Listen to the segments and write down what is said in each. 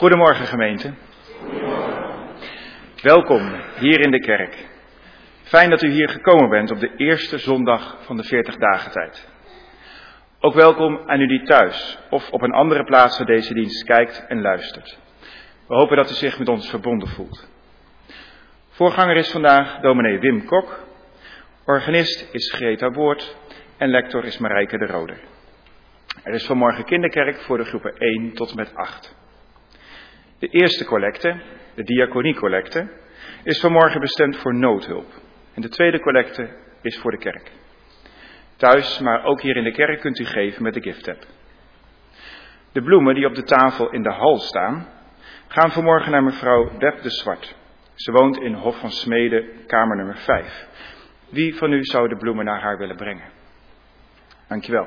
Goedemorgen gemeente. Welkom hier in de kerk. Fijn dat u hier gekomen bent op de eerste zondag van de 40 dagen tijd. Ook welkom aan u die thuis of op een andere plaats van deze dienst kijkt en luistert. We hopen dat u zich met ons verbonden voelt. Voorganger is vandaag dominee Wim Kok, organist is Greta Woord en lector is Marijke de Roder. Er is vanmorgen kinderkerk voor de groepen 1 tot en met 8. De eerste collecte, de diaconiecollecte, is vanmorgen bestemd voor noodhulp. En de tweede collecte is voor de kerk. Thuis, maar ook hier in de kerk kunt u geven met de gift-tab. De bloemen die op de tafel in de hal staan, gaan vanmorgen naar mevrouw Beb de Zwart. Ze woont in Hof van Smeden, kamer nummer 5. Wie van u zou de bloemen naar haar willen brengen? Dankjewel.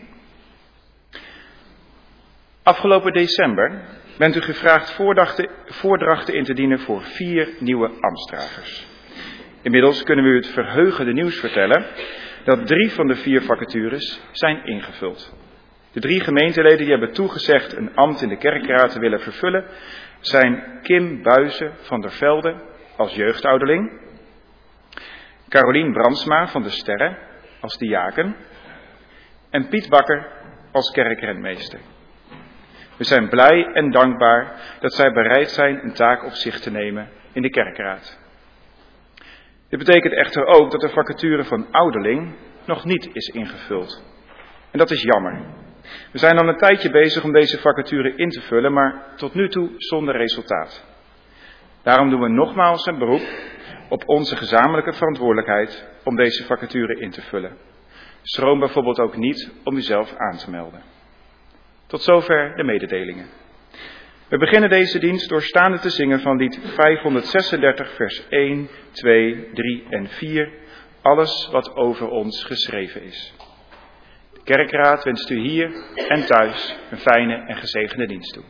Afgelopen december bent u gevraagd voordrachten in te dienen voor 4 nieuwe ambtsdragers. Inmiddels kunnen we u het verheugende nieuws vertellen dat 3 van de 4 vacatures zijn ingevuld. De 3 gemeenteleden die hebben toegezegd een ambt in de kerkraad te willen vervullen zijn Kim Buijzen van der Velde als jeugdouderling, Carolien Brandsma van de Sterren als diaken en Piet Bakker als kerkrentmeester. We zijn blij en dankbaar dat zij bereid zijn een taak op zich te nemen in de kerkraad. Dit betekent echter ook dat de vacature van ouderling nog niet is ingevuld. En dat is jammer. We zijn al een tijdje bezig om deze vacature in te vullen, maar tot nu toe zonder resultaat. Daarom doen we nogmaals een beroep op onze gezamenlijke verantwoordelijkheid om deze vacature in te vullen. Schroom bijvoorbeeld ook niet om uzelf aan te melden. Tot zover de mededelingen. We beginnen deze dienst door staande te zingen van lied 536 vers 1, 2, 3 en 4. Alles wat over ons geschreven is. De kerkraad wenst u hier en thuis een fijne en gezegende dienst toe.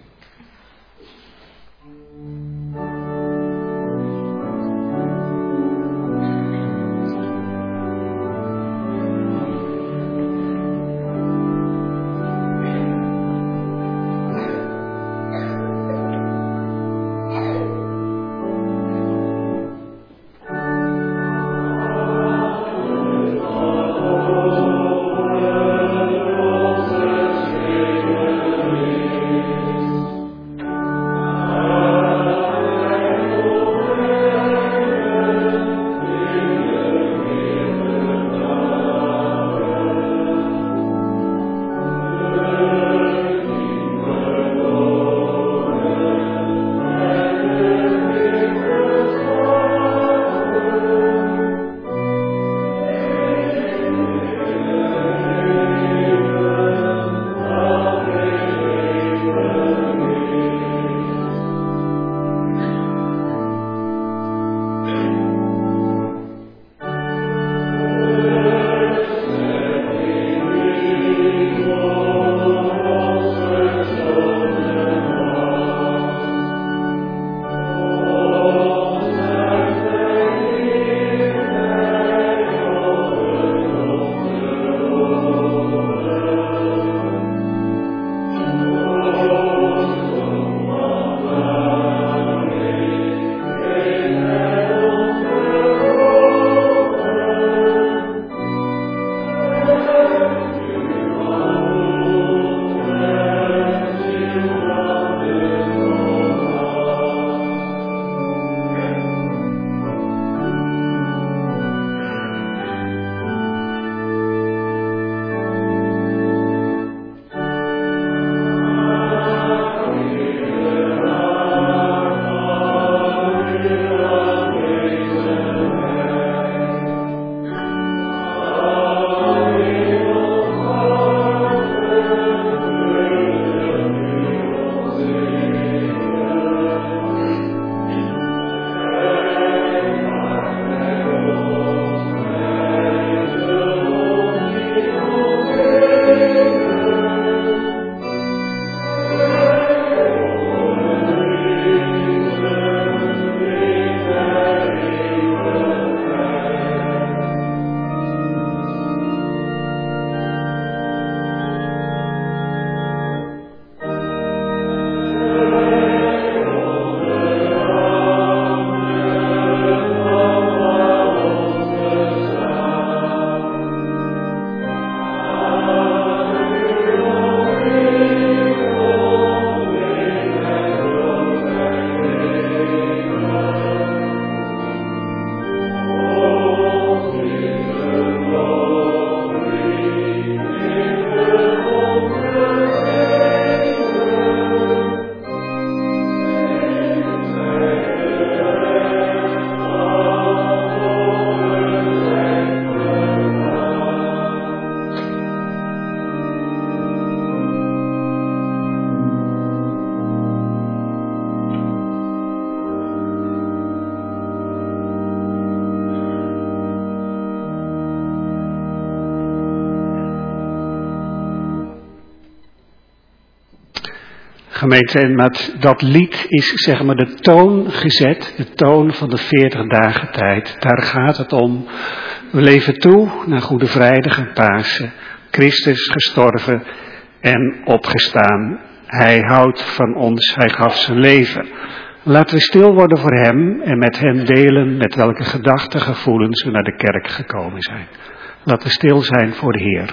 Gemeente, en met dat lied is zeg maar de toon gezet, de toon van de 40 dagen tijd. Daar gaat het om. We leven toe naar Goede Vrijdag en Pasen. Christus gestorven en opgestaan. Hij houdt van ons, hij gaf zijn leven. Laten we stil worden voor hem en met hem delen met welke gedachten, gevoelens we naar de kerk gekomen zijn. Laten we stil zijn voor de Heer.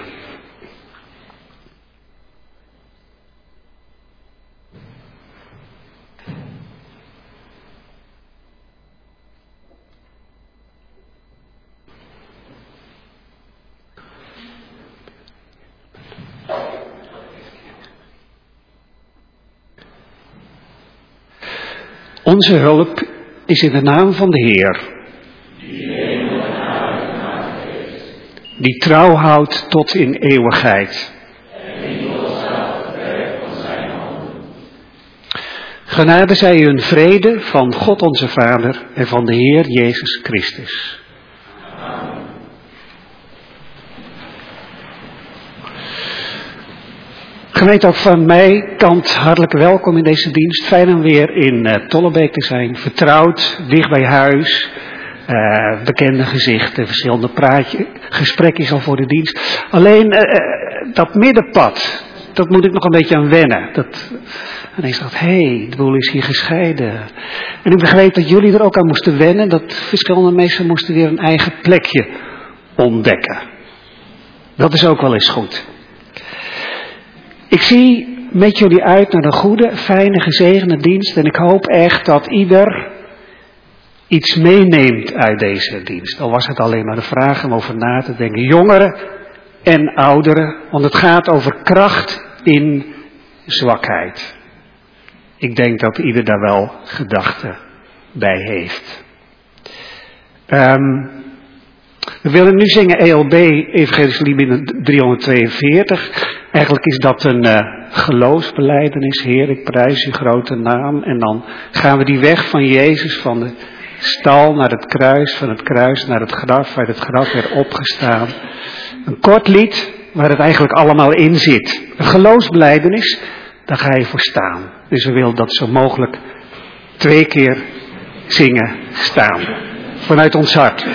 Onze hulp is in de naam van de Heer, die trouw houdt tot in eeuwigheid. Genade zij u een vrede van God onze Vader en van de Heer Jezus Christus. Gemeente, ook van mij kant hartelijk welkom in deze dienst. Fijn om weer in Tollebeek te zijn. Vertrouwd, dicht bij huis. Bekende gezichten, verschillende gesprekjes al voor de dienst. Alleen dat middenpad, dat moet ik nog een beetje aan wennen. En ik dacht, de boel is hier gescheiden. En ik begreep dat jullie er ook aan moesten wennen. Dat verschillende mensen moesten weer een eigen plekje ontdekken. Dat is ook wel eens goed. Ik zie met jullie uit naar een goede, fijne, gezegende dienst. En ik hoop echt dat ieder iets meeneemt uit deze dienst. Al was het alleen maar de vraag om over na te denken. Jongeren en ouderen. Want het gaat over kracht in zwakheid. Ik denk dat ieder daar wel gedachten bij heeft. We willen nu zingen ELB, Evangelische Lied 342. Eigenlijk is dat een geloofsbelijdenis. Heer, ik prijs uw grote naam. En dan gaan we die weg van Jezus, van de stal naar het kruis, van het kruis naar het graf, uit het graf weer opgestaan. Een kort lied waar het eigenlijk allemaal in zit. Een geloofsbelijdenis, daar ga je voor staan. Dus we willen dat zo mogelijk 2 keer zingen, staan. Vanuit ons hart.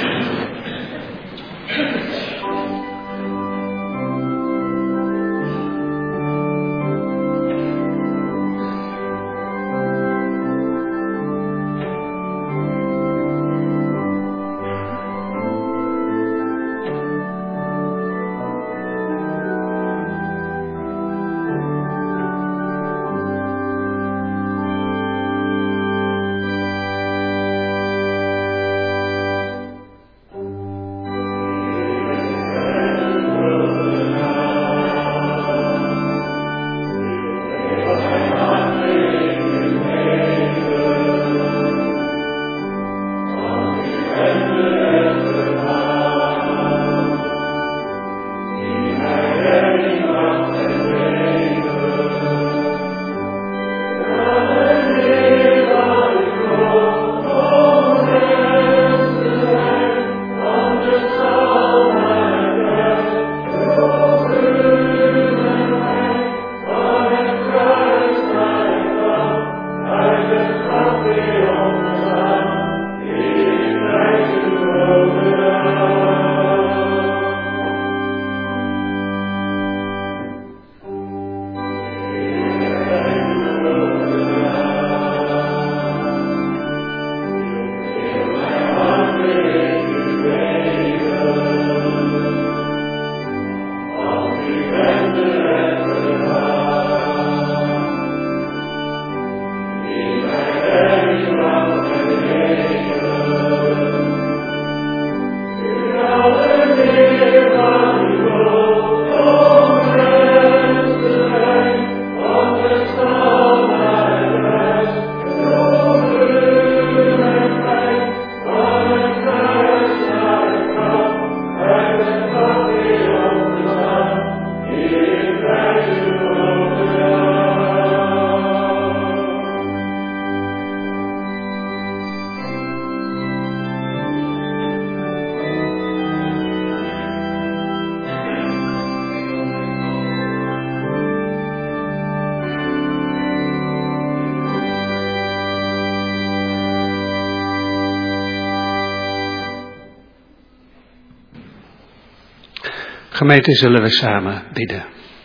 Gemeente, zullen we samen bidden.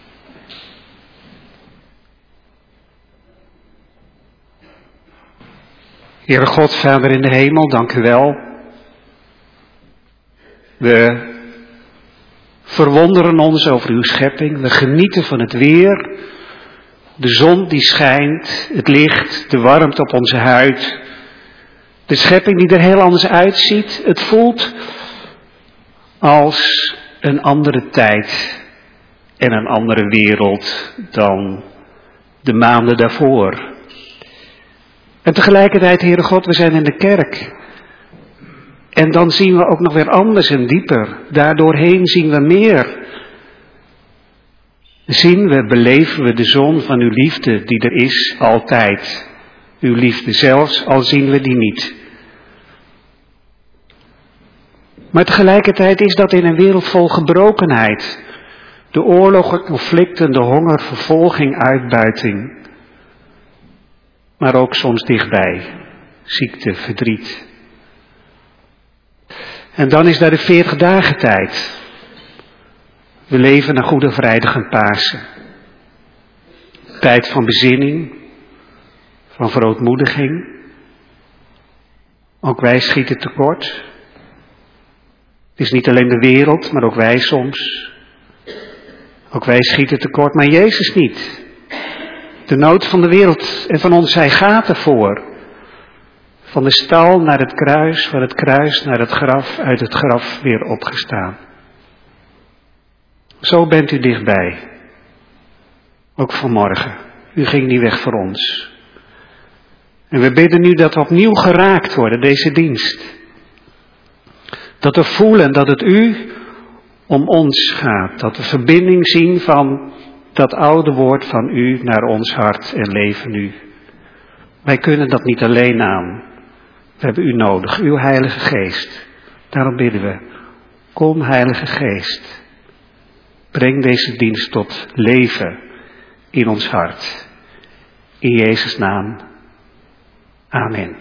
Heere God, Vader in de hemel, dank u wel. We verwonderen ons over uw schepping. We genieten van het weer. De zon die schijnt, het licht, de warmte op onze huid. De schepping die er heel anders uitziet. Het voelt als een andere tijd en een andere wereld dan de maanden daarvoor. En tegelijkertijd, Heere God, we zijn in de kerk. En dan zien we ook nog weer anders en dieper. Daardoorheen zien we meer. Beleven we de zon van uw liefde die er is altijd. Uw liefde zelfs, al zien we die niet. Maar tegelijkertijd is dat in een wereld vol gebrokenheid. De oorlogen, conflicten, de honger, vervolging, uitbuiting. Maar ook soms dichtbij. Ziekte, verdriet. En dan is daar de 40 dagen tijd. We leven naar Goede Vrijdag en Pasen. Tijd van bezinning, van verootmoediging. Ook wij schieten tekort. Het is niet alleen de wereld, maar ook wij soms. Ook wij schieten tekort, maar Jezus niet. De nood van de wereld en van ons, hij gaat ervoor. Van de stal naar het kruis, van het kruis naar het graf, uit het graf weer opgestaan. Zo bent u dichtbij. Ook vanmorgen. U ging niet weg voor ons. En we bidden nu dat we opnieuw geraakt worden, deze dienst. Dat we voelen dat het u om ons gaat. Dat we verbinding zien van dat oude woord van u naar ons hart en leven nu. Wij kunnen dat niet alleen aan. We hebben u nodig, uw Heilige Geest. Daarom bidden we, kom Heilige Geest. Breng deze dienst tot leven in ons hart. In Jezus' naam. Amen.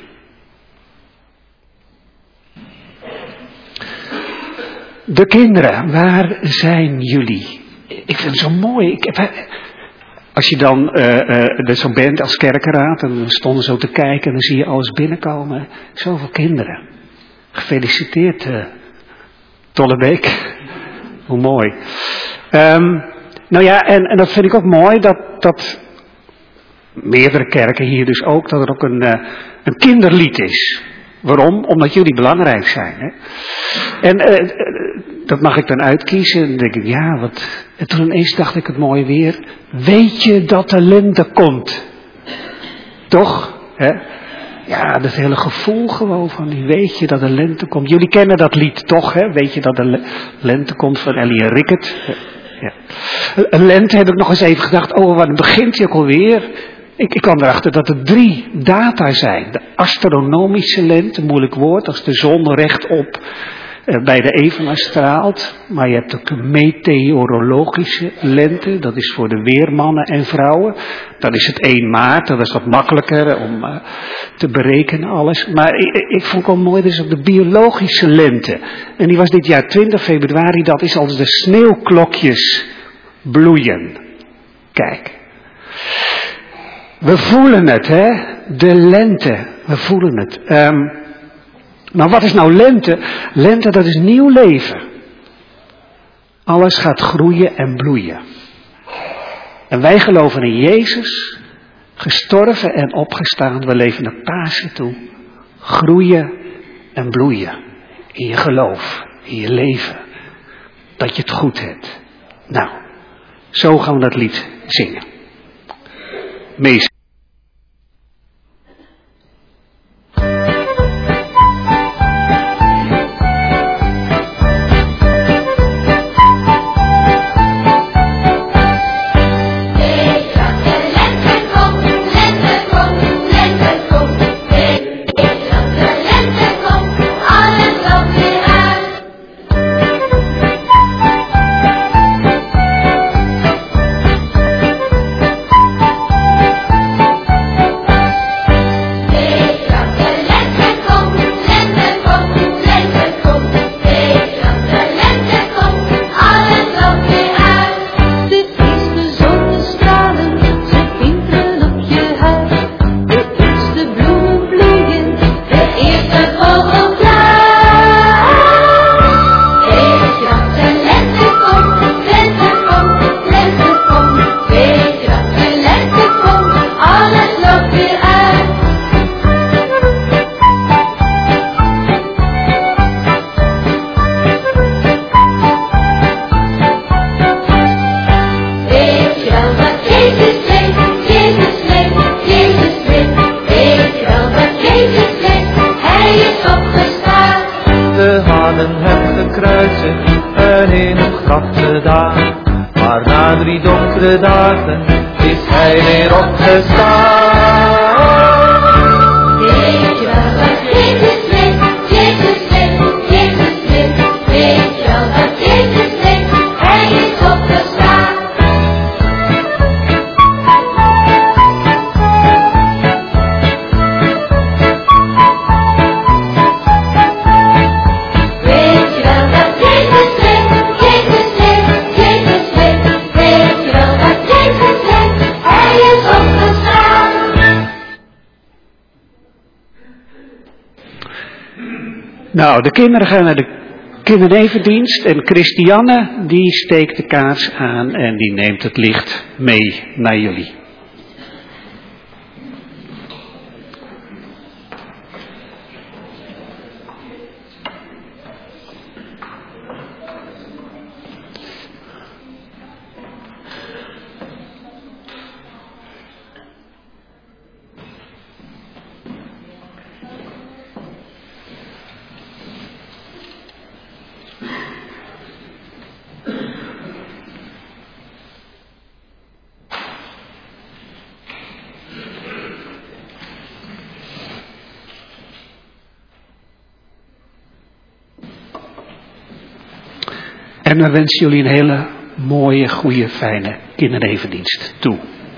De kinderen, waar zijn jullie? Ik vind het zo mooi. Als je dan zo bent als kerkenraad, en dan stonden zo te kijken en dan zie je alles binnenkomen. Zoveel kinderen. Gefeliciteerd, Tollebeek. Hoe mooi. Nou ja, en dat vind ik ook mooi, dat meerdere kerken hier dus ook, dat er ook een kinderlied is. Waarom? Omdat jullie belangrijk zijn. Hè? En dat mag ik dan uitkiezen. En dan denk ik, ja, wat. En toen ineens dacht ik het mooie weer. Weet je dat de lente komt? Toch? Hè? Ja, dat hele gevoel gewoon van, weet je dat de lente komt? Jullie kennen dat lied toch, hè? Weet je dat de lente komt van Ellie en Rickert? Ja. Een lente heb ik nog eens even gedacht, waar begint hij ook alweer? Ik kwam erachter dat er 3 data zijn. De astronomische lente, moeilijk woord, als de zon rechtop bij de evenaar straalt. Maar je hebt ook een meteorologische lente, dat is voor de weermannen en vrouwen. Dan is het 1 maart, dat is wat makkelijker om te berekenen alles. Maar ik vond het wel mooi, dat is ook de biologische lente. En die was dit jaar 20 februari, dat is als de sneeuwklokjes bloeien. Kijk. We voelen het, hè? De lente. We voelen het. Maar wat is nou lente? Lente, dat is nieuw leven. Alles gaat groeien en bloeien. En wij geloven in Jezus, gestorven en opgestaan. We leven naar Pasen toe. Groeien en bloeien. In je geloof, in je leven. Dat je het goed hebt. Nou, zo gaan we dat lied zingen. Meest. dode dagen is hij weer opgestaan. Weet je wel wat Jezus leeft? Jezus leeft, Jezus leeft. Weet je wel wat Jezus leeft? Hij is opgestaan. Weet je wel dat Jezus leeft? Jezus leeft, Jezus leeft. Weet je wel dat Jezus leeft? Hij is opgestaan. Nou, de kinderen gaan naar de kindernevendienst en Christiane die steekt de kaars aan en die neemt het licht mee naar jullie. En we wensen jullie een hele mooie, goede, fijne kindernevendienst toe.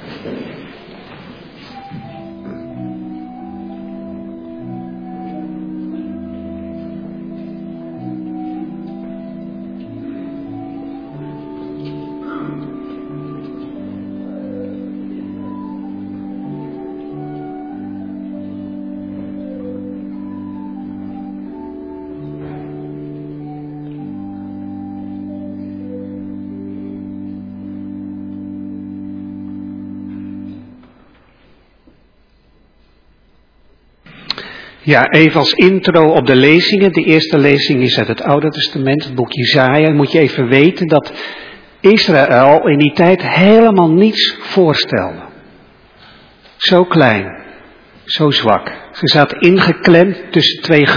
Ja, even als intro op de lezingen. De eerste lezing is uit het Oude Testament, het boek Jesaja. Dan moet je even weten dat Israël in die tijd helemaal niets voorstelde. Zo klein, zo zwak. Ze zaten ingeklemd tussen twee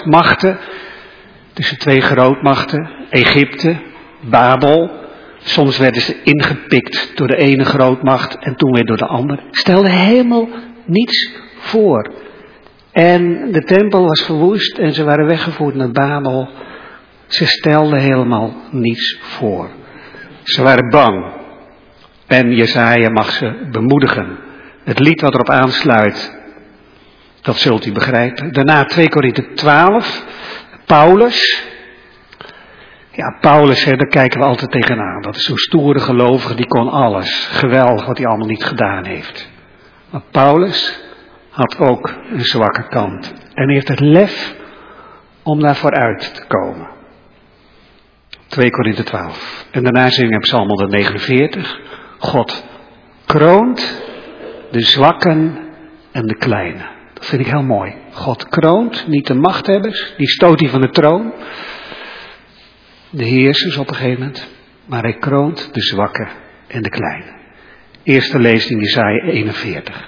grootmachten, Egypte, Babel. Soms werden ze ingepikt door de ene grootmacht en toen weer door de andere. Stelde helemaal niets voor. En de tempel was verwoest en ze waren weggevoerd naar Babel. Ze stelden helemaal niets voor. Ze waren bang. En Jesaja mag ze bemoedigen. Het lied wat erop aansluit, dat zult u begrijpen. Daarna 2 Korinthe 12, Paulus. Ja, Paulus, daar kijken we altijd tegenaan. Dat is zo'n stoere gelovige, die kon alles. Geweldig wat hij allemaal niet gedaan heeft. Maar Paulus had ook een zwakke kant. En heeft het lef om daar vooruit te komen. 2 Korinthe 12. En daarna zingen we Psalm 149. God kroont de zwakken en de kleinen. Dat vind ik heel mooi. God kroont niet de machthebbers, die stoot hij van de troon. De heersers op een gegeven moment. Maar hij kroont de zwakken en de kleinen. Eerste lezing Jesaja 41.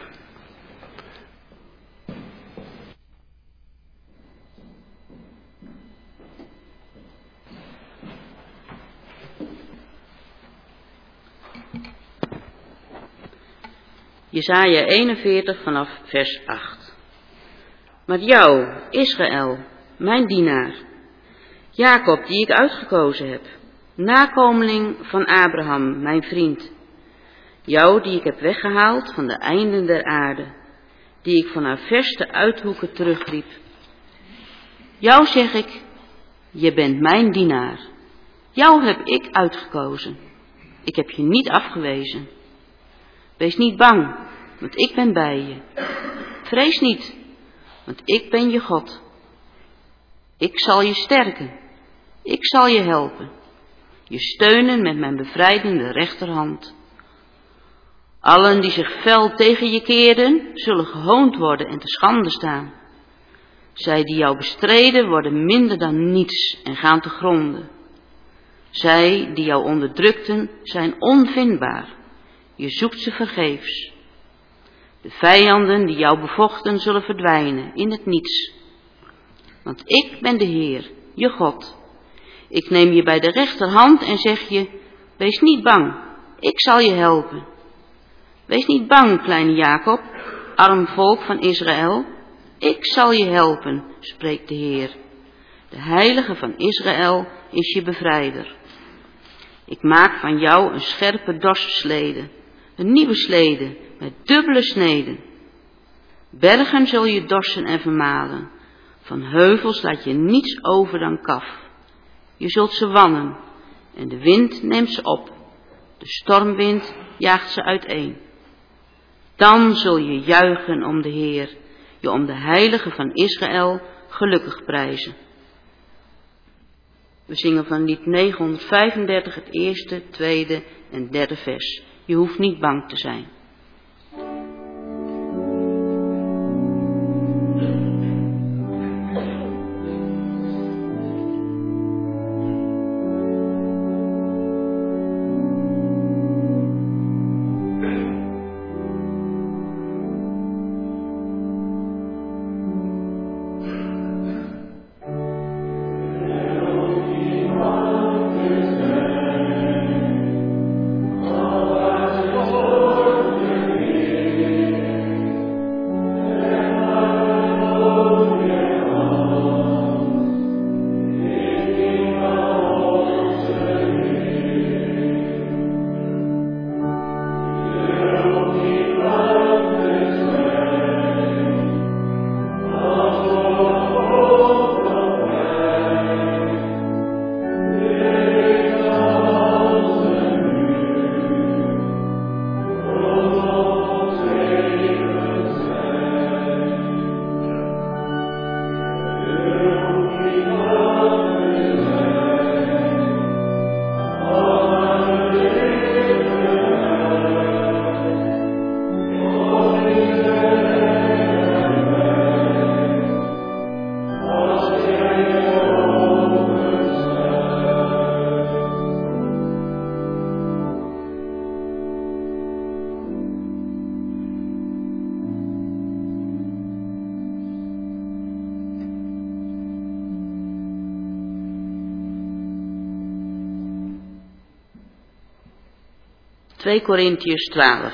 Jesaja 41 vanaf vers 8. Maar jou, Israël, mijn dienaar, Jacob die ik uitgekozen heb, nakomeling van Abraham, mijn vriend, jou die ik heb weggehaald van de einden der aarde, die ik van haar verste uithoeken terugriep. Jou zeg ik, je bent mijn dienaar, jou heb ik uitgekozen, ik heb je niet afgewezen. Wees niet bang, want ik ben bij je. Vrees niet, want ik ben je God. Ik zal je sterken, ik zal je helpen, je steunen met mijn bevrijdende rechterhand. Allen die zich fel tegen je keerden, zullen gehoond worden en te schande staan. Zij die jou bestreden, worden minder dan niets en gaan te gronden. Zij die jou onderdrukten, zijn onvindbaar. Je zoekt ze vergeefs. De vijanden die jou bevochten zullen verdwijnen in het niets. Want ik ben de Heer, je God. Ik neem je bij de rechterhand en zeg je, wees niet bang, ik zal je helpen. Wees niet bang, kleine Jacob, arm volk van Israël. Ik zal je helpen, spreekt de Heer. De Heilige van Israël is je bevrijder. Ik maak van jou een scherpe dorstslede, een nieuwe slede met dubbele sneden. Bergen zul je dorsen en vermalen, van heuvels laat je niets over dan kaf. Je zult ze wannen en de wind neemt ze op, de stormwind jaagt ze uiteen. Dan zul je juichen om de Heer, je om de Heilige van Israël gelukkig prijzen. We zingen van lied 935 het eerste, tweede en derde vers. Je hoeft niet bang te zijn. (2 Korintiërs 12).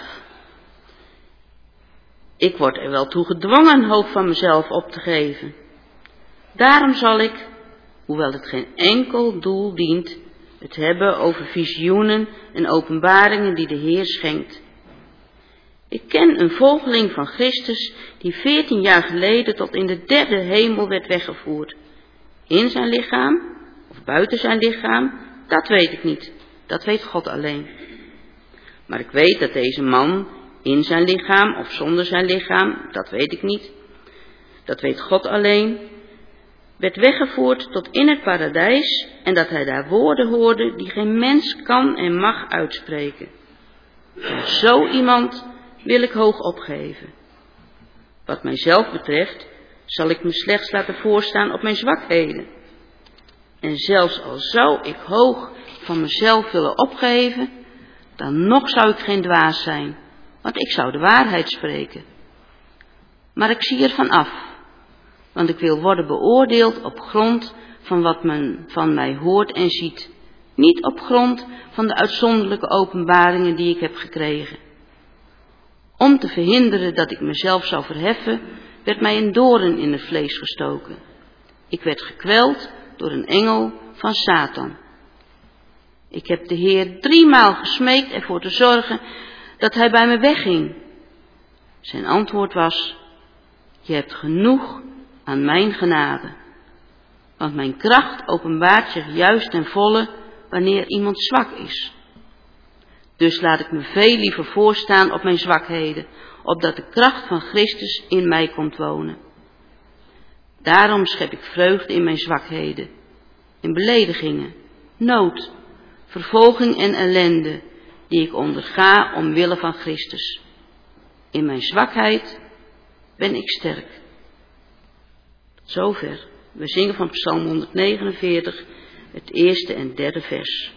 Ik word er wel toe gedwongen een hoop van mezelf op te geven. Daarom zal ik, hoewel het geen enkel doel dient, het hebben over visioenen en openbaringen die de Heer schenkt. Ik ken een volgeling van Christus die 14 jaar geleden tot in de 3e hemel werd weggevoerd. In zijn lichaam of buiten zijn lichaam, dat weet ik niet. Dat weet God alleen. Maar ik weet dat deze man in zijn lichaam of zonder zijn lichaam, dat weet ik niet. Dat weet God alleen. Werd weggevoerd tot in het paradijs en dat hij daar woorden hoorde die geen mens kan en mag uitspreken. En zo iemand wil ik hoog opgeven. Wat mijzelf betreft zal ik me slechts laten voorstaan op mijn zwakheden. En zelfs al zou ik hoog van mezelf willen opgeven, dan nog zou ik geen dwaas zijn, want ik zou de waarheid spreken. Maar ik zie ervan af, want ik wil worden beoordeeld op grond van wat men van mij hoort en ziet, niet op grond van de uitzonderlijke openbaringen die ik heb gekregen. Om te verhinderen dat ik mezelf zou verheffen, werd mij een doorn in het vlees gestoken. Ik werd gekweld door een engel van Satan. Ik heb de Heer 3 maal gesmeekt ervoor te zorgen dat hij bij me wegging. Zijn antwoord was: je hebt genoeg aan mijn genade. Want mijn kracht openbaart zich juist ten volle wanneer iemand zwak is. Dus laat ik me veel liever voorstaan op mijn zwakheden, opdat de kracht van Christus in mij komt wonen. Daarom schep ik vreugde in mijn zwakheden, in beledigingen, nood, vervolging en ellende, die ik onderga omwille van Christus. In mijn zwakheid ben ik sterk. Tot zover. We zingen van Psalm 149, het eerste en derde vers.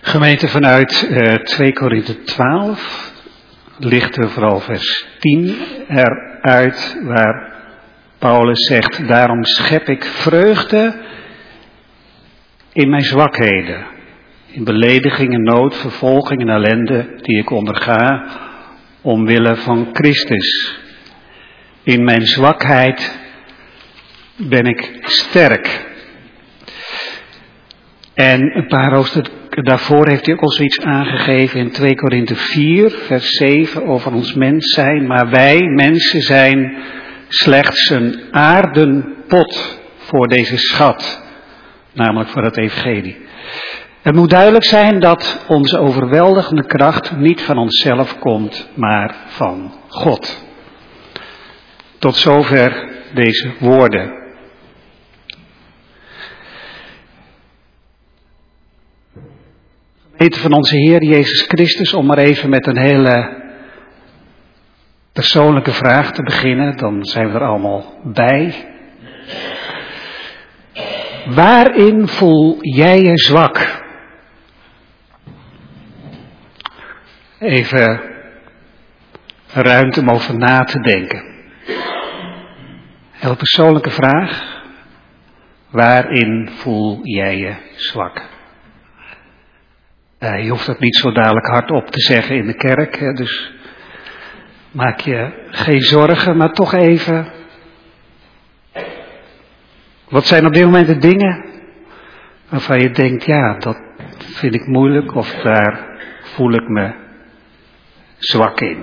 Gemeente, vanuit 2 Korinthe 12 lichten we vooral vers 10 eruit, waar Paulus zegt: daarom schep ik vreugde in mijn zwakheden, in beledigingen, nood, vervolging en ellende die ik onderga omwille van Christus. In mijn zwakheid ben ik sterk. En een paar hoofdstukken daarvoor heeft hij ook al zoiets aangegeven in 2 Korinthe 4, vers 7, over ons mens zijn. Maar wij, mensen, zijn slechts een aardenpot voor deze schat, namelijk voor het evangelie. Het moet duidelijk zijn dat onze overweldigende kracht niet van onszelf komt, maar van God. Tot zover deze woorden. Gemeente van onze Heer Jezus Christus, om maar even met een hele persoonlijke vraag te beginnen, dan zijn we er allemaal bij. Waarin voel jij je zwak? Even ruimte om over na te denken. Heel persoonlijke vraag. Waarin voel jij je zwak? Je hoeft dat niet zo dadelijk hardop te zeggen in de kerk, hè, dus maak je geen zorgen, maar toch even. Wat zijn op dit moment de dingen waarvan je denkt, ja, dat vind ik moeilijk of daar voel ik me zwak in?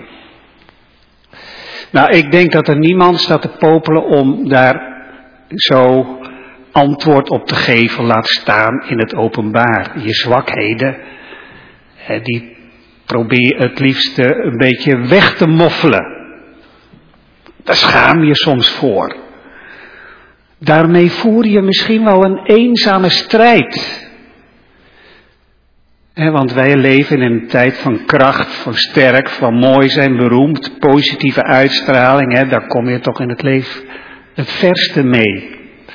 Nou, ik denk dat er niemand staat te popelen om daar zo antwoord op te geven, laat staan in het openbaar. Je zwakheden, die probeer het liefste een beetje weg te moffelen. Daar schaam je soms voor. Daarmee voer je misschien wel een eenzame strijd. Want wij leven in een tijd van kracht, van sterk, van mooi zijn, beroemd, positieve uitstraling. Daar kom je toch in het leven het verste mee.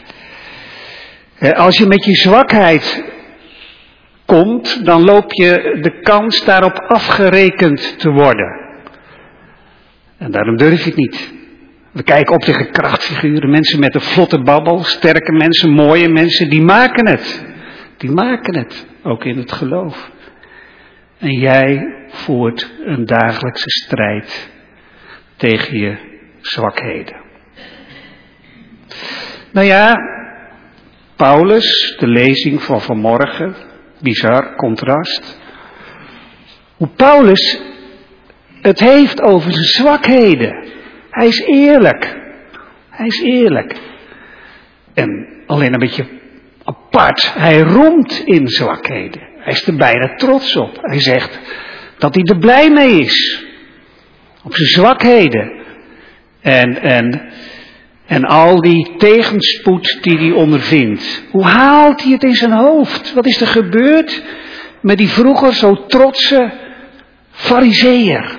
Als je met je zwakheid komt, dan loop je de kans daarop afgerekend te worden. En daarom durf je het niet. We kijken op tegen krachtfiguren, mensen met een vlotte babbel, sterke mensen, mooie mensen, die maken het. Die maken het, ook in het geloof. En jij voert een dagelijkse strijd tegen je zwakheden. Nou ja, Paulus, de lezing van vanmorgen, bizar contrast. Hoe Paulus het heeft over zijn zwakheden. Hij is eerlijk. Hij is eerlijk. En alleen een beetje apart. Hij roemt in zwakheden. Hij is er bijna trots op. Hij zegt dat hij er blij mee is. Op zijn zwakheden. En al die tegenspoed die hij ondervindt. Hoe haalt hij het in zijn hoofd? Wat is er gebeurd met die vroeger zo trotse farizeeër?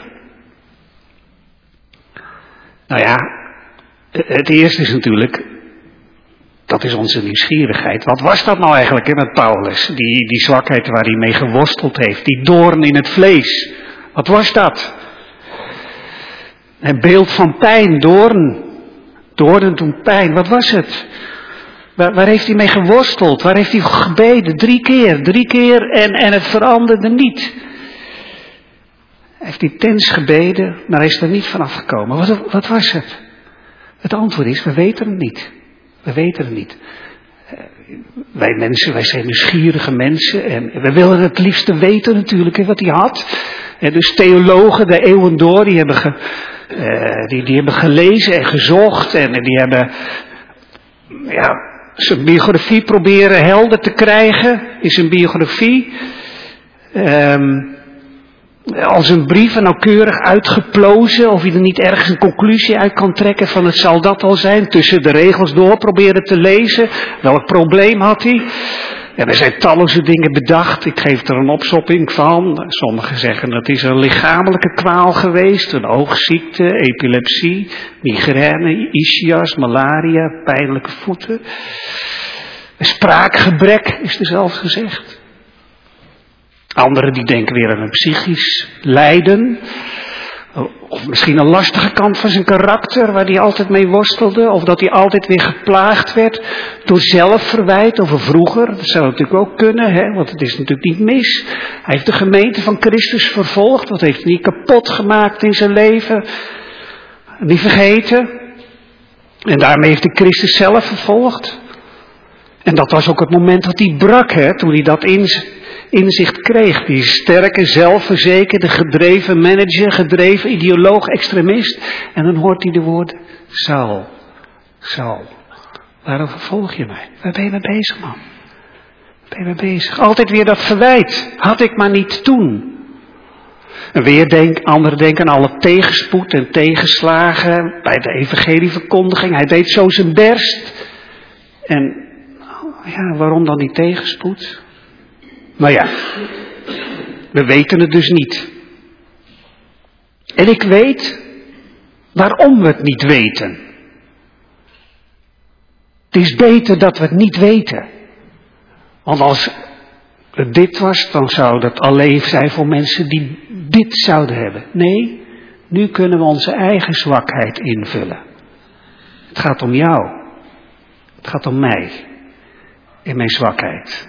Nou ja, het eerste is natuurlijk, dat is onze nieuwsgierigheid. Wat was dat nou eigenlijk met Paulus? Die zwakheid waar hij mee geworsteld heeft. Die doorn in het vlees. Wat was dat? Een beeld van pijn, doorn. Doornen doen pijn. Wat was het? Waar heeft hij mee geworsteld? Waar heeft hij gebeden? 3 keer en het veranderde niet. Hij heeft intens gebeden, maar hij is er niet vanaf gekomen. Wat was het? Het antwoord is, we weten het niet. We weten het niet. Wij mensen, wij zijn nieuwsgierige mensen en we willen het liefste weten natuurlijk wat hij had. En dus theologen de eeuwen door, die hebben gelezen en gezocht en die hebben zijn biografie proberen helder te krijgen in zijn biografie. Als een brieven nauwkeurig uitgeplozen, of je er niet ergens een conclusie uit kan trekken van het zal dat al zijn. Tussen de regels door proberen te lezen. Welk probleem had hij? En er zijn talloze dingen bedacht. Ik geef er een opsomming van. Sommigen zeggen dat is een lichamelijke kwaal geweest. Een oogziekte, epilepsie, migraine, ischias, malaria, pijnlijke voeten. Een spraakgebrek is er zelfs gezegd. Anderen die denken weer aan een psychisch lijden. Of misschien een lastige kant van zijn karakter waar hij altijd mee worstelde. Of dat hij altijd weer geplaagd werd door zelfverwijt over vroeger. Dat zou natuurlijk ook kunnen, hè? Want het is natuurlijk niet mis. Hij heeft de gemeente van Christus vervolgd. Wat heeft hij niet kapot gemaakt in zijn leven? Niet vergeten. En daarmee heeft hij Christus zelf vervolgd. En dat was ook het moment dat hij brak, hè? Toen hij dat inzicht kreeg. Die sterke, zelfverzekerde, gedreven manager, gedreven ideoloog, extremist. En dan hoort hij de woorden: Saul, Saul, waarom vervolg je mij? Waar ben je mee bezig, man? Waar ben je mee bezig? Altijd weer dat verwijt. Had ik maar niet toen. En anderen denken aan alle tegenspoed en tegenslagen bij de evangelieverkondiging. Hij deed zo zijn best. En ja, waarom dan die tegenspoed? Nou ja, we weten het dus niet. En ik weet waarom we het niet weten. Het is beter dat we het niet weten. Want als het dit was, dan zou dat alleen zijn voor mensen die dit zouden hebben. Nee, nu kunnen we onze eigen zwakheid invullen. Het gaat om jou. Het gaat om mij. In mijn zwakheid.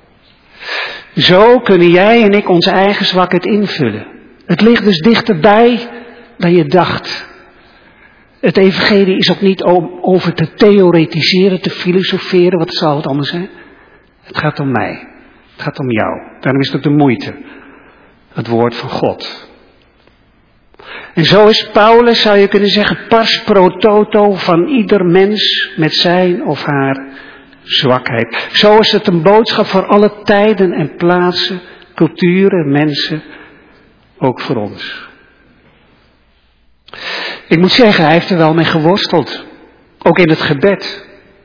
Zo kunnen jij en ik onze eigen zwakheid invullen. Het ligt dus dichterbij dan je dacht. Het evangelie is ook niet om over te theoretiseren, te filosoferen. Wat zal het anders zijn? Het gaat om mij. Het gaat om jou. Daarom is het ook de moeite. Het woord van God. En zo is Paulus, zou je kunnen zeggen, pars pro toto van ieder mens met zijn of haar zwakheid. Zo is het een boodschap voor alle tijden en plaatsen, culturen, mensen, ook voor ons. Ik moet zeggen, hij heeft er wel mee geworsteld. Ook in het gebed.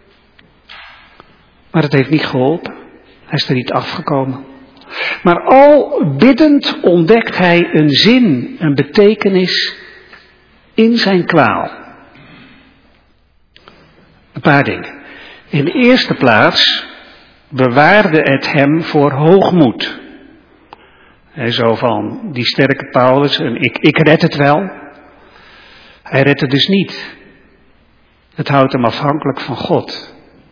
Maar het heeft niet geholpen. Hij is er niet afgekomen. Maar al biddend ontdekt hij een zin, een betekenis in zijn kwaal. Een paar dingen. In de eerste plaats bewaarde het hem voor hoogmoed. Hij zo van die sterke Paulus, en ik red het wel. Hij redt het dus niet. Het houdt hem afhankelijk van God.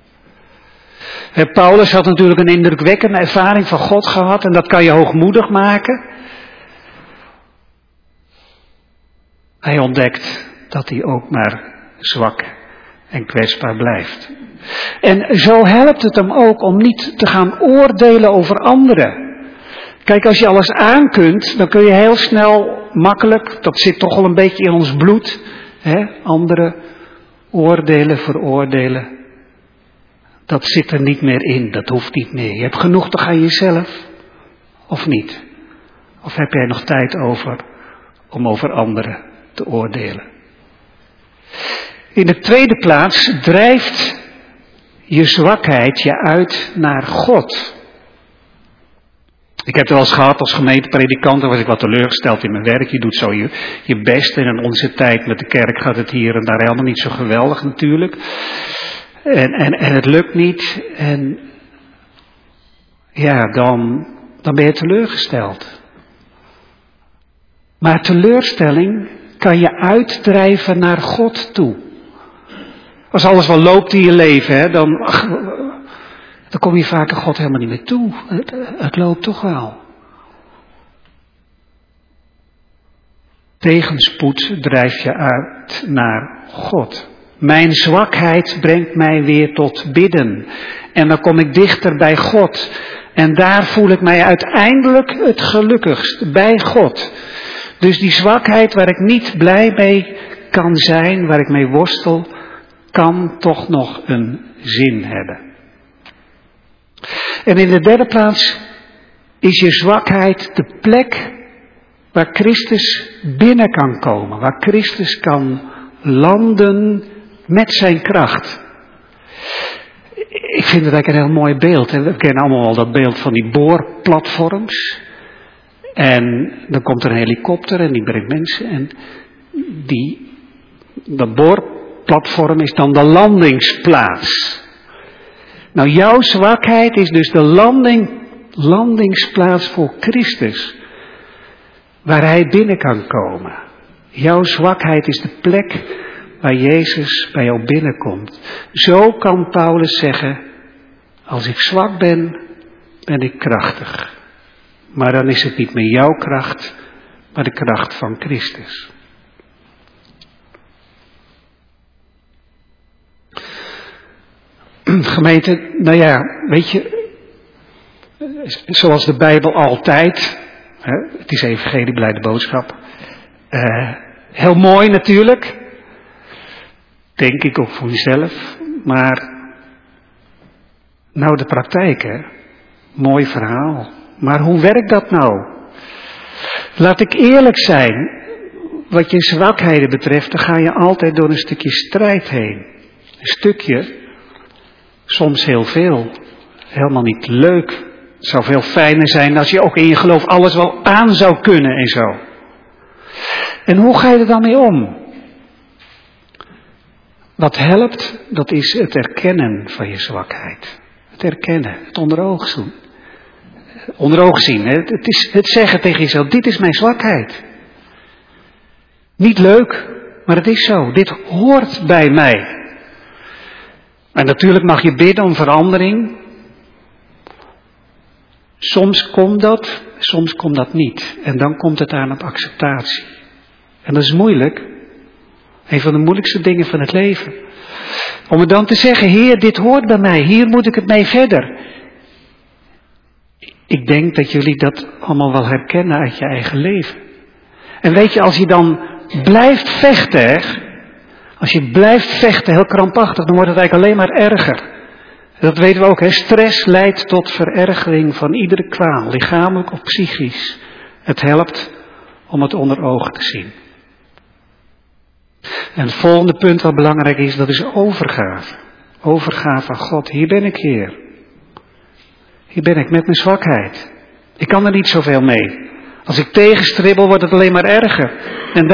Paulus had natuurlijk een indrukwekkende ervaring van God gehad en dat kan je hoogmoedig maken. Hij ontdekt dat hij ook maar zwak en kwetsbaar blijft. En zo helpt het hem ook om niet te gaan oordelen over anderen. Kijk, als je alles aan kunt, dan kun je heel snel, makkelijk, dat zit toch al een beetje in ons bloed, anderen oordelen, veroordelen. Dat zit er niet meer in, dat hoeft niet meer. Je hebt genoeg toch aan jezelf, of niet? Of heb jij nog tijd over om over anderen te oordelen? In de tweede plaats drijft je zwakheid je uit naar God. Ik heb het wel eens gehad als gemeentepredikant, dan was ik wat teleurgesteld in mijn werk. Je doet zo je best en in onze tijd met de kerk gaat het hier en daar helemaal niet zo geweldig natuurlijk. En het lukt niet en ja, dan ben je teleurgesteld. Maar teleurstelling kan je uitdrijven naar God toe. Als alles wel loopt in je leven, dan kom je vaak aan God helemaal niet meer toe. Het loopt toch wel. Tegenspoed drijf je uit naar God. Mijn zwakheid brengt mij weer tot bidden. En dan kom ik dichter bij God. En daar voel ik mij uiteindelijk het gelukkigst. Bij God. Dus die zwakheid waar ik niet blij mee kan zijn, waar ik mee worstel, kan toch nog een zin hebben. En in de derde plaats is je zwakheid de plek waar Christus binnen kan komen. Waar Christus kan landen met zijn kracht. Ik vind het eigenlijk een heel mooi beeld. We kennen allemaal al dat beeld van die boorplatforms. En dan komt er een helikopter en die brengt mensen. En dat boorplatform is dan de landingsplaats. Nou, jouw zwakheid is dus de landing landingsplaats voor Christus, waar hij binnen kan komen. Jouw zwakheid is de plek waar Jezus bij jou binnenkomt. Zo kan Paulus zeggen, als ik zwak ben, ben ik krachtig. Maar dan is het niet meer jouw kracht, maar de kracht van Christus. Gemeente, nou ja, weet je, zoals de Bijbel altijd, het is evangelie, blijde boodschap, heel mooi natuurlijk, denk ik ook voor jezelf, maar nou de praktijk, hè, mooi verhaal, maar hoe werkt dat nou? Laat ik eerlijk zijn, wat je zwakheden betreft, dan ga je altijd door een stukje strijd heen, een stukje. Soms heel veel. Helemaal niet leuk. Het zou veel fijner zijn als je ook in je geloof alles wel aan zou kunnen en zo. En hoe ga je er dan mee om? Wat helpt, dat is het erkennen van je zwakheid. Het erkennen, het onder ogen zien. Onder ogen zien, hè? Het is het zeggen tegen jezelf, dit is mijn zwakheid. Niet leuk, maar het is zo. Dit hoort bij mij. En natuurlijk mag je bidden om verandering. Soms komt dat niet. En dan komt het aan op acceptatie. En dat is moeilijk. Een van de moeilijkste dingen van het leven. Om het dan te zeggen, Heer, dit hoort bij mij. Hier moet ik het mee verder. Ik denk dat jullie dat allemaal wel herkennen uit je eigen leven. En weet je, als je dan blijft vechten, als je blijft vechten, heel krampachtig, dan wordt het eigenlijk alleen maar erger. Dat weten we ook, hè. Stress leidt tot verergering van iedere kwaal, lichamelijk of psychisch. Het helpt om het onder ogen te zien. En het volgende punt wat belangrijk is, dat is overgave. Overgave aan God. Hier ben ik, Heer. Hier ben ik met mijn zwakheid. Ik kan er niet zoveel mee. Als ik tegenstribbel, wordt het alleen maar erger. En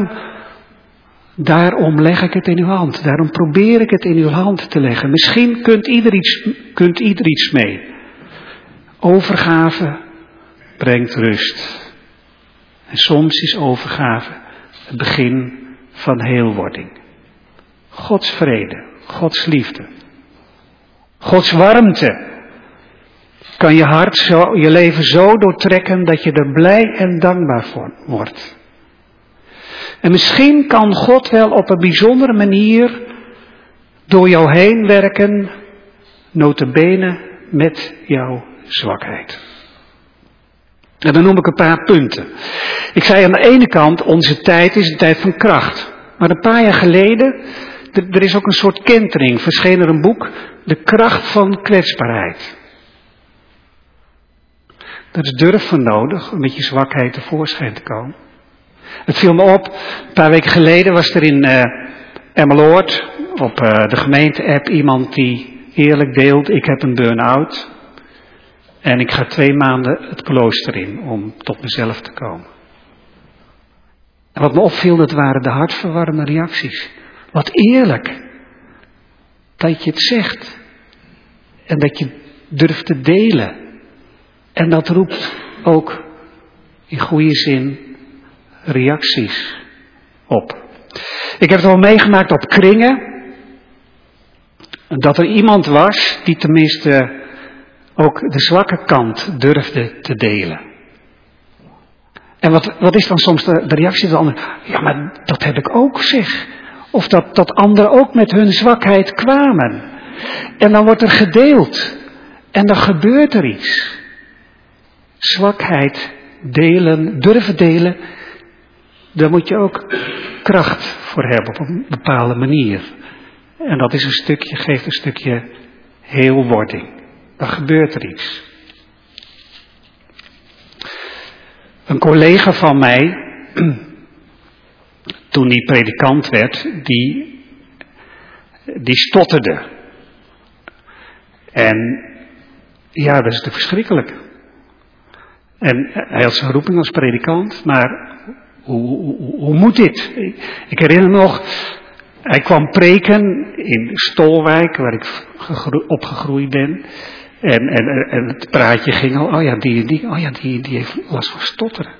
daarom leg ik het in uw hand. Daarom probeer ik het in uw hand te leggen. Misschien kunt ieder iets mee. Overgave brengt rust. En soms is overgave het begin van heelwording. Gods vrede, Gods liefde, Gods warmte kan je hart, je leven zo doortrekken dat je er blij en dankbaar voor wordt. En misschien kan God wel op een bijzondere manier door jou heen werken, nota bene met jouw zwakheid. En dan noem ik een paar punten. Ik zei aan de ene kant, onze tijd is de tijd van kracht. Maar een paar jaar geleden, er is ook een soort kentering, verscheen er een boek, De kracht van kwetsbaarheid. Er is durf voor nodig om met je zwakheid tevoorschijn te komen. Het viel me op, een paar weken geleden was er in Emmeloord op de gemeente-app iemand die eerlijk deelt, ik heb een burn-out. En ik ga 2 maanden het klooster in om tot mezelf te komen. En wat me opviel, dat waren de hartverwarmende reacties. Wat eerlijk. Dat je het zegt. En dat je durft te delen. En dat roept ook in goede zin reacties op. Ik heb het al meegemaakt op kringen. Dat er iemand was die tenminste ook de zwakke kant durfde te delen. En wat is dan soms de reactie van de ander? Ja, maar dat heb ik ook, zeg. Of dat anderen ook met hun zwakheid kwamen. En dan wordt er gedeeld. En dan gebeurt er iets. Zwakheid delen, durven delen. Daar moet je ook kracht voor hebben op een bepaalde manier. En dat is geeft een stukje heelwording. Dan gebeurt er iets. Een collega van mij, toen hij predikant werd, die stotterde. En ja, dat is natuurlijk verschrikkelijk. En hij had zijn roeping als predikant, maar hoe moet dit? Ik herinner me nog, hij kwam preken in Stolwijk, waar ik opgegroeid ben. En het praatje ging al, die heeft last van stotteren.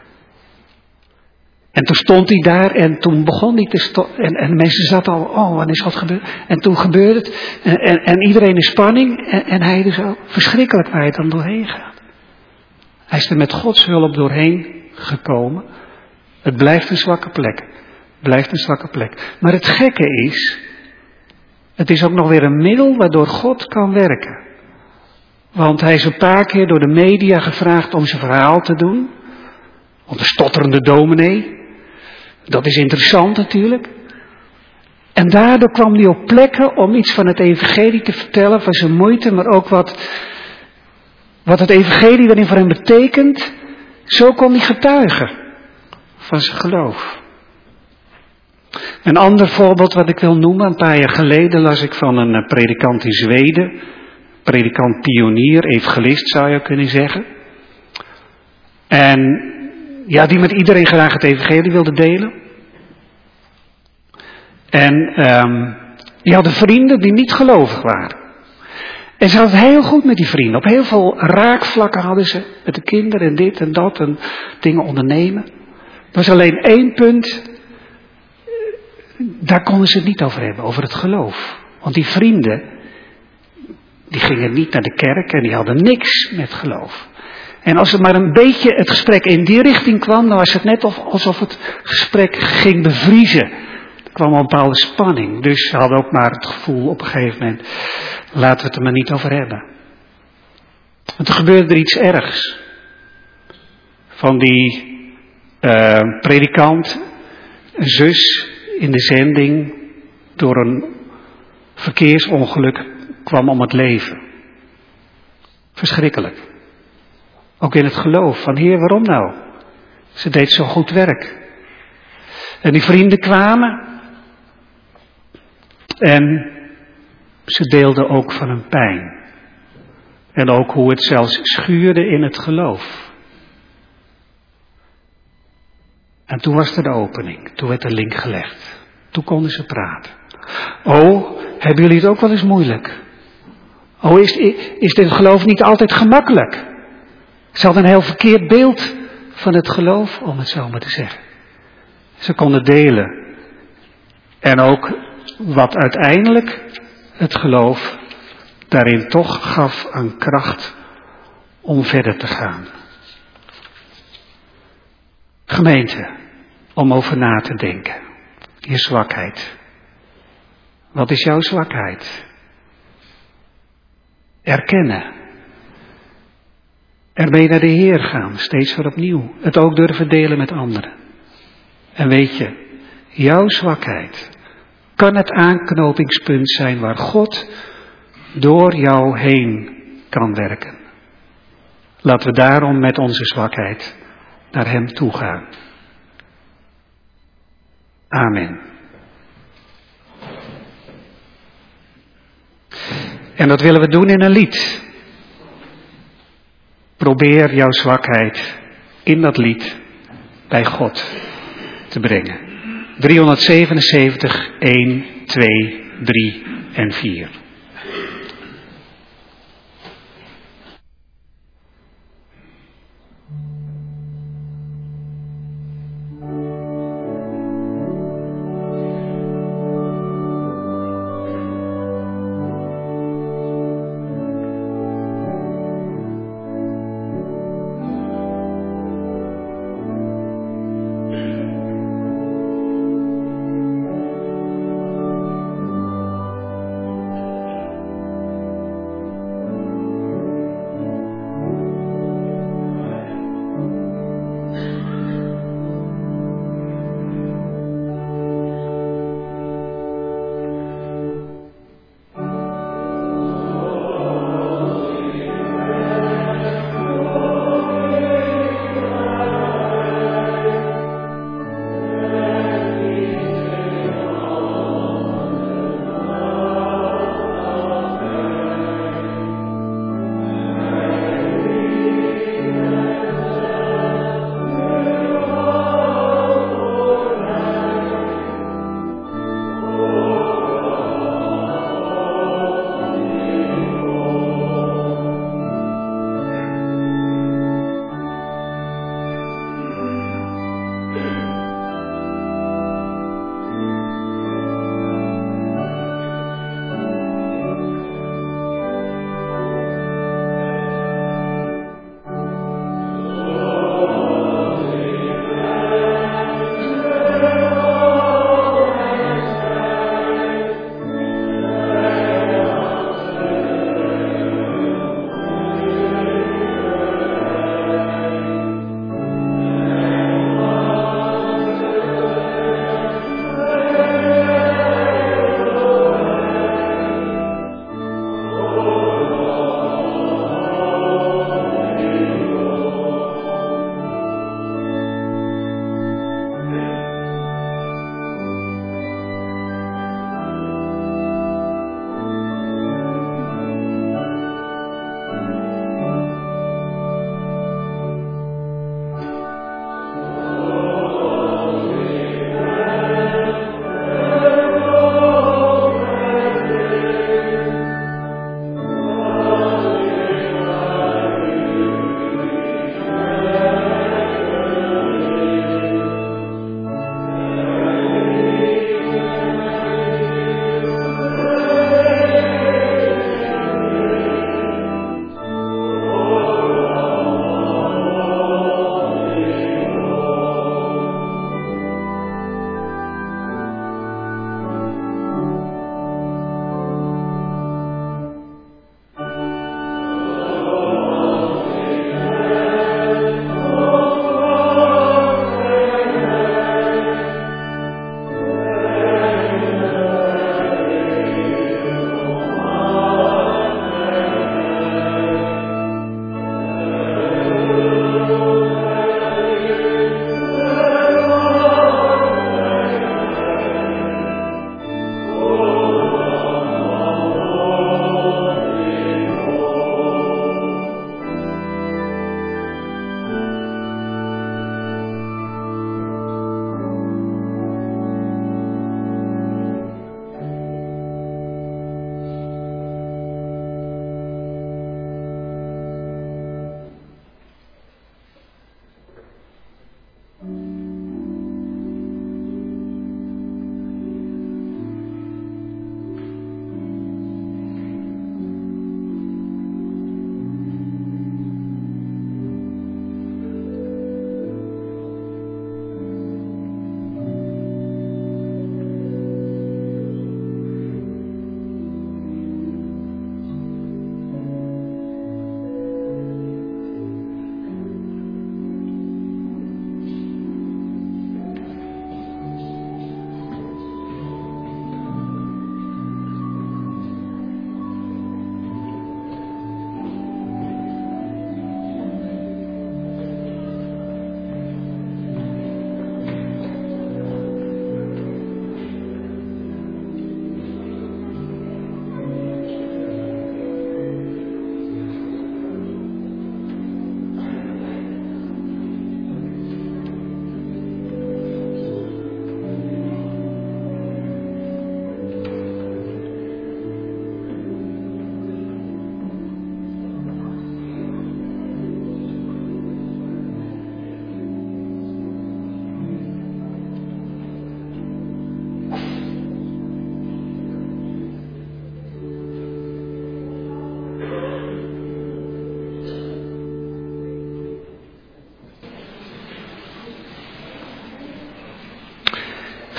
En toen stond hij daar en toen begon hij te stotteren. En de mensen zaten al, wat is wat gebeurd? En toen gebeurde het. En iedereen in spanning. En hij dus ook. Verschrikkelijk waar hij dan doorheen gaat. Hij is er met Gods hulp doorheen gekomen. Het blijft een zwakke plek. Blijft een zwakke plek. Maar het gekke is, het is ook nog weer een middel waardoor God kan werken. Want hij is een paar keer door de media gevraagd om zijn verhaal te doen. Want de stotterende dominee. Dat is interessant natuurlijk. En daardoor kwam hij op plekken om iets van het evangelie te vertellen, van zijn moeite, maar ook wat het evangelie daarin voor hem betekent. Zo kon hij getuigen van zijn geloof. Een ander voorbeeld wat ik wil noemen, een paar jaar geleden las ik van een predikant in Zweden. Predikant pionier, evangelist zou je kunnen zeggen. En ja, die met iedereen graag het evangelie wilde delen. En die hadden vrienden die niet gelovig waren. En ze hadden het heel goed met die vrienden. Op heel veel raakvlakken hadden ze met de kinderen en dit en dat en dingen ondernemen. Er was alleen één punt, daar konden ze het niet over hebben, over het geloof. Want die vrienden, die gingen niet naar de kerk en die hadden niks met geloof. En als er maar een beetje het gesprek in die richting kwam, dan was het net alsof het gesprek ging bevriezen. Er kwam een bepaalde spanning. Dus ze hadden ook maar het gevoel op een gegeven moment, laten we het er maar niet over hebben. Want er gebeurde er iets ergs. Van die predikant, een zus in de zending, door een verkeersongeluk kwam om het leven. Verschrikkelijk. Ook in het geloof van Heer, waarom nou? Ze deed zo goed werk. En die vrienden kwamen. En ze deelden ook van hun pijn. En ook hoe het zelfs schuurde in het geloof. En toen was er de opening. Toen werd de link gelegd. Toen konden ze praten. Oh, hebben jullie het ook wel eens moeilijk? Oh, is dit geloof niet altijd gemakkelijk? Ze hadden een heel verkeerd beeld van het geloof, om het zo maar te zeggen. Ze konden delen. En ook wat uiteindelijk het geloof daarin toch gaf aan kracht om verder te gaan. Gemeente, om over na te denken. Je zwakheid. Wat is jouw zwakheid? Erkennen. Ermee naar de Heer gaan, steeds weer opnieuw. Het ook durven delen met anderen. En weet je, jouw zwakheid kan het aanknopingspunt zijn waar God door jou heen kan werken. Laten we daarom met onze zwakheid naar Hem toe gaan. Amen. En dat willen we doen in een lied. Probeer jouw zwakheid in dat lied bij God te brengen. 377, 1, 2, 3 en 4.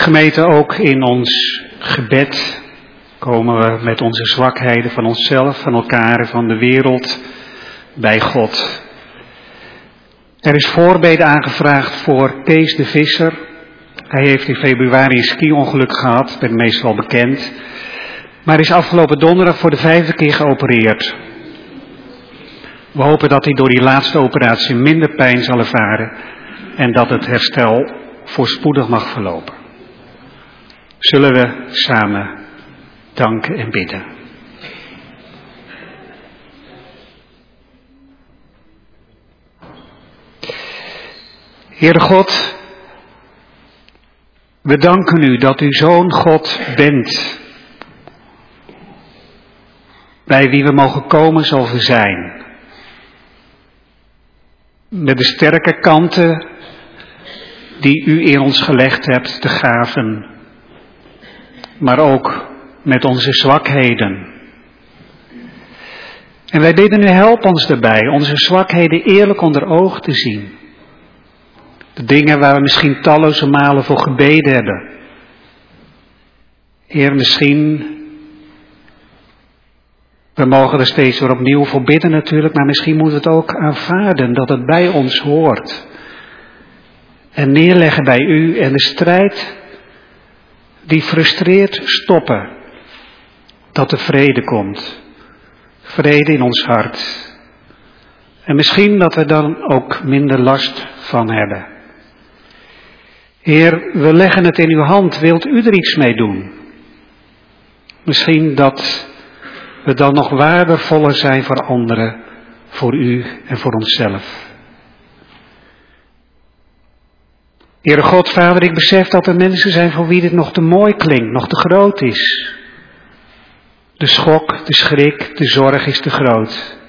gemeente, ook in ons gebed komen we met onze zwakheden van onszelf, van elkaar, van de wereld bij God. Er is voorbede aangevraagd voor Kees de Visser. Hij heeft in februari een ski-ongeluk gehad, ben meestal bekend. Maar is afgelopen donderdag voor de 5e keer geopereerd. We hopen dat hij door die laatste operatie minder pijn zal ervaren en dat het herstel voorspoedig mag verlopen. Zullen we samen danken en bidden. Heere God, we danken u dat u zo'n God bent, bij wie we mogen komen zoals we zijn. Met de sterke kanten die u in ons gelegd hebt, de gaven, maar ook met onze zwakheden. En wij bidden u, help ons daarbij, onze zwakheden eerlijk onder oog te zien. De dingen waar we misschien talloze malen voor gebeden hebben. Heer, misschien, we mogen er steeds weer opnieuw voor bidden natuurlijk, maar misschien moeten we het ook aanvaarden dat het bij ons hoort. En neerleggen bij u en de strijd die frustreert stoppen. Dat er vrede komt. Vrede in ons hart. En misschien dat we dan ook minder last van hebben. Heer, we leggen het in uw hand. Wilt u er iets mee doen? Misschien dat we dan nog waardevoller zijn voor anderen, voor u en voor onszelf. Heere God, Vader, ik besef dat er mensen zijn voor wie dit nog te mooi klinkt, nog te groot is. De schok, de schrik, de zorg is te groot.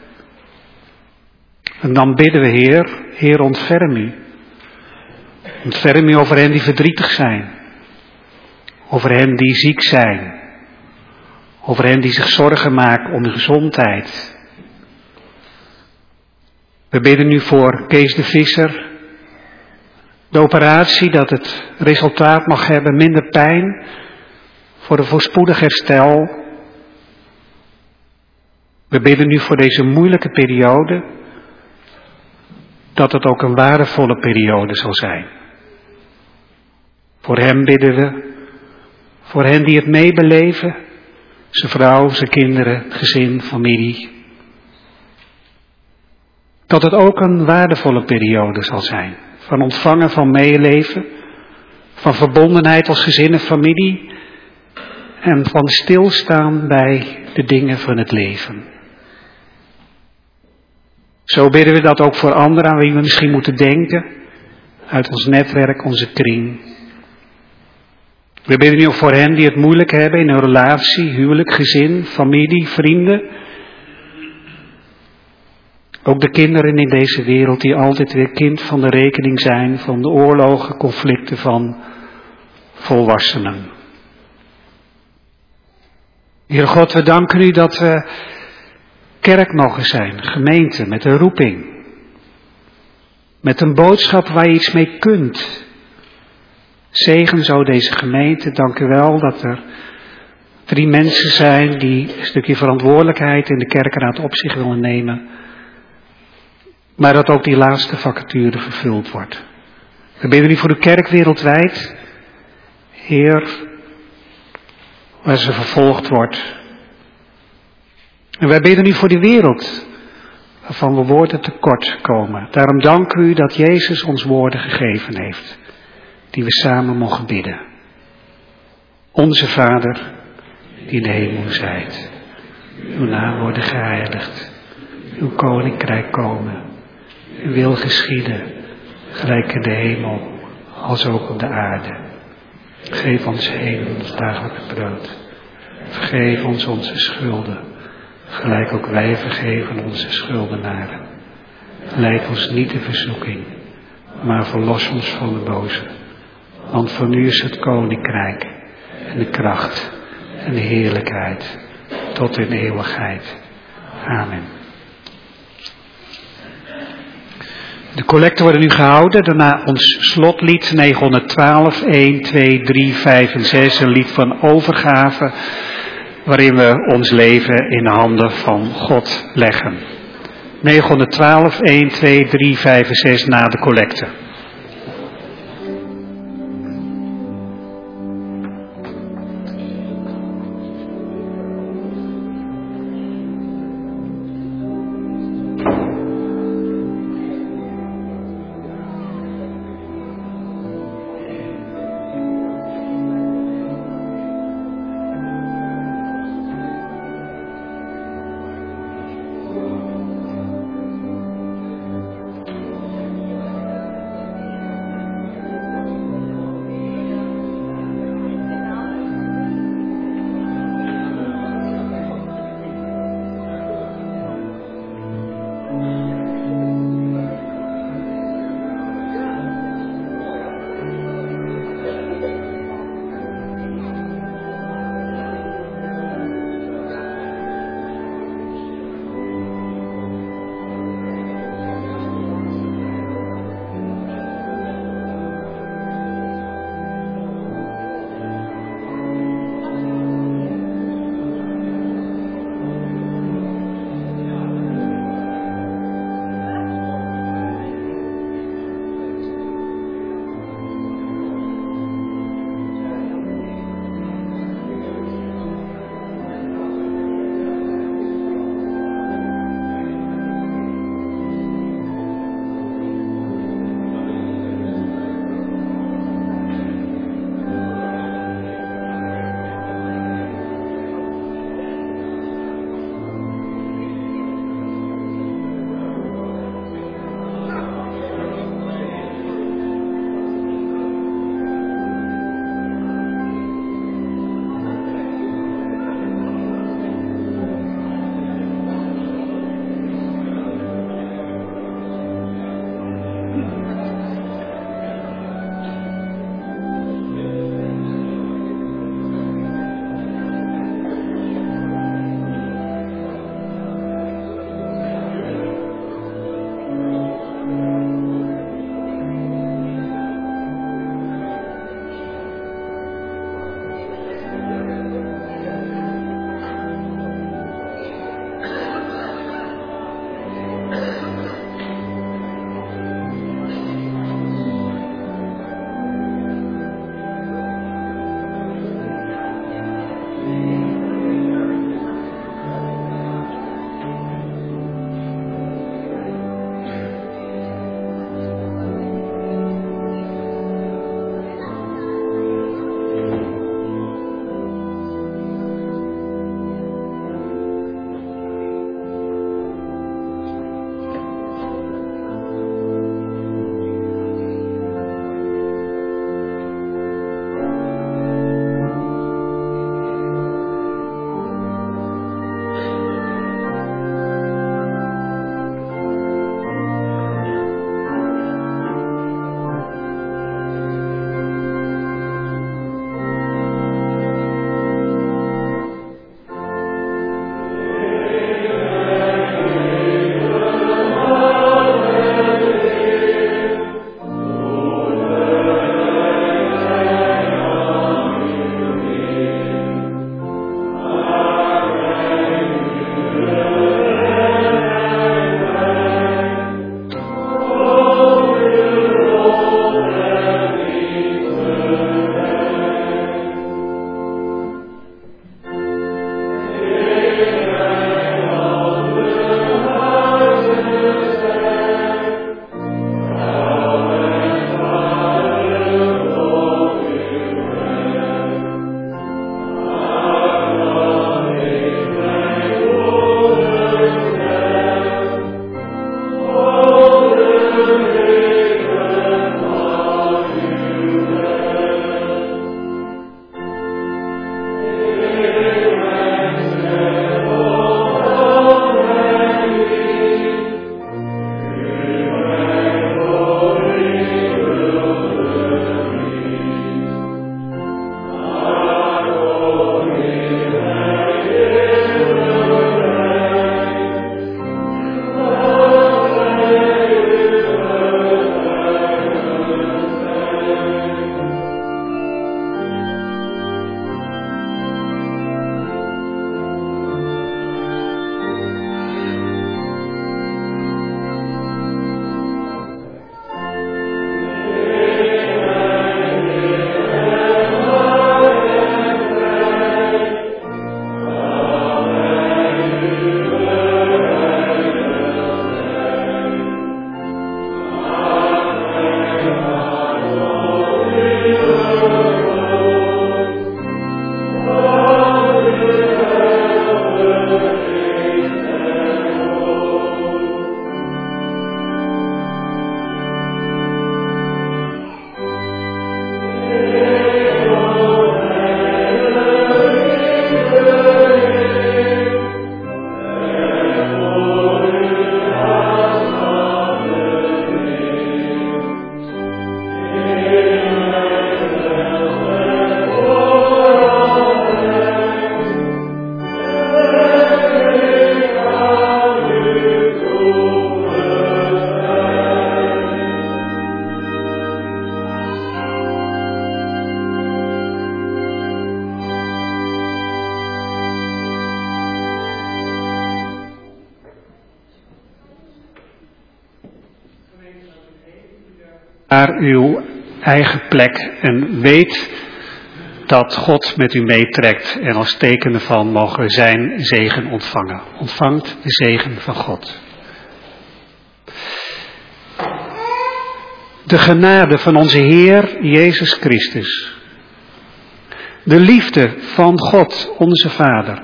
En dan bidden we, Heer, ontferm u. Ontferm u over hen die verdrietig zijn. Over hen die ziek zijn. Over hen die zich zorgen maken om hun gezondheid. We bidden nu voor Kees de Visser. De operatie, dat het resultaat mag hebben, minder pijn. Voor een voorspoedig herstel. We bidden nu voor deze moeilijke periode. Dat het ook een waardevolle periode zal zijn. Voor hem bidden we. Voor hen die het meebeleven. Zijn vrouw, zijn kinderen, het gezin, familie. Dat het ook een waardevolle periode zal zijn. Van ontvangen, van meeleven. Van verbondenheid als gezin en familie. En van stilstaan bij de dingen van het leven. Zo bidden we dat ook voor anderen aan wie we misschien moeten denken. Uit ons netwerk, onze kring. We bidden nu ook voor hen die het moeilijk hebben in hun relatie, huwelijk, gezin, familie, vrienden. Ook de kinderen in deze wereld die altijd weer kind van de rekening zijn van de oorlogen, conflicten van volwassenen. Heere God, we danken u dat we kerk mogen zijn, gemeente met een roeping. Met een boodschap waar je iets mee kunt. Zegen zo deze gemeente, dank u wel dat er 3 mensen zijn die een stukje verantwoordelijkheid in de kerkraad op zich willen nemen. Maar dat ook die laatste vacature vervuld wordt. We bidden u voor de kerk wereldwijd. Heer, waar ze vervolgd wordt. En wij bidden u voor die wereld, waarvan we woorden tekort komen. Daarom danken we u dat Jezus ons woorden gegeven heeft, die we samen mogen bidden. Onze Vader, die in de hemel zijt. Uw naam worden geheiligd. Uw koninkrijk komen. Uw wil geschieden, gelijk in de hemel, als ook op de aarde. Geef ons heden ons dagelijks brood. Vergeef ons onze schulden, gelijk ook wij vergeven onze schuldenaren. Leid ons niet in verzoeking, maar verlos ons van de boze. Want van u is het koninkrijk en de kracht en de heerlijkheid tot in eeuwigheid. Amen. De collecten worden nu gehouden, daarna ons slotlied 912, 1, 2, 3, 5 en 6, een lied van overgave, waarin we ons leven in de handen van God leggen. 912, 1, 2, 3, 5 en 6 na de collecte. naar uw eigen plek en weet dat God met u meetrekt en als teken ervan mogen we zijn zegen ontvangen. Ontvangt de zegen van God. De genade van onze Heer Jezus Christus. De liefde van God onze Vader.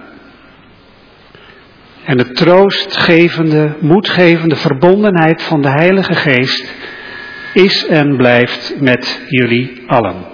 En de troostgevende, moedgevende verbondenheid van de Heilige Geest is en blijft met jullie allen.